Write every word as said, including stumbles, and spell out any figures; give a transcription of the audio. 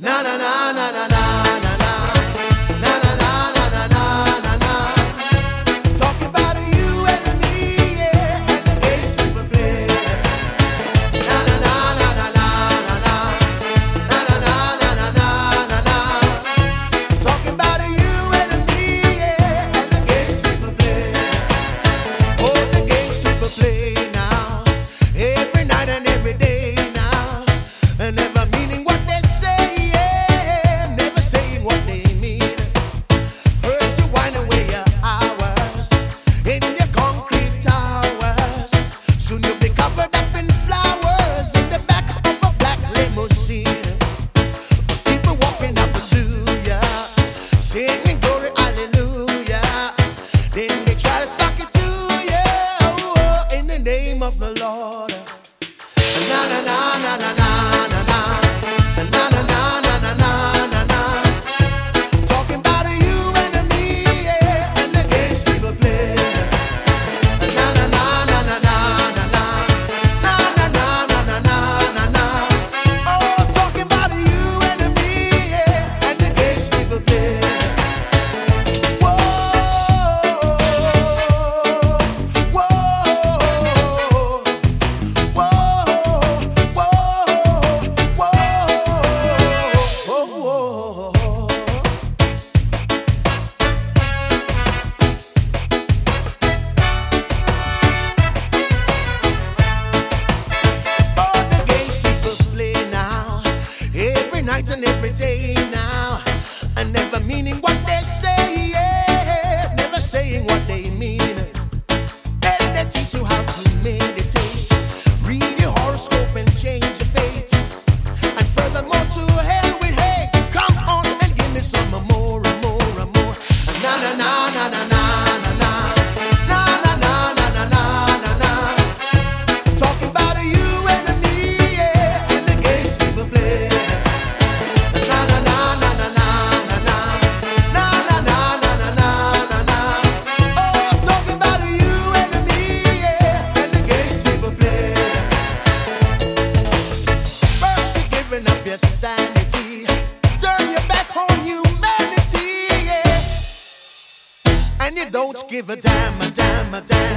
Na na na na na na na na na na na na na na na. Talking about you and me, yeah, and the games people play. Na na na na na na na na na na na na na na na. Talking about you and me, yeah, and the games people play. Oh, the games people play now, every night and every day now, and never meaning what they say, yeah, never saying what they mean. First you whine away your hours in your concrete towers. Soon you'll be covered up in flowers in the back of a black limousine. People walking up to you, singing glory, hallelujah. Then they try to suck it to you, oh, oh, in the name of the Lord. Na na na na na na na na na na na na na na na na. Talking about you and me, yeah, and the games people play. Na na na na na na na na na na na na na na na. Oh, talking about you and me, yeah, and the games people play. Whoa, whoa, whoa, whoa, whoa, whoa. Oh, the games people play now, every night and every day now, and never meaning what they say, yeah, never saying what they mean. And they teach you how to meditate, read your horoscope and change your fate. And furthermore, to hell with hate. Come on and give me some more and more and more. Na na na na na na na na na na na na na na na na. Talking about you and me, yeah, and the games people play. Na na na na na na na na na na na na na na na. Oh, talking about you and me, yeah, and the games people play. First you're giving up your sanity, turn your back on humanity, yeah, and you don't give a damn, a damn, a damn.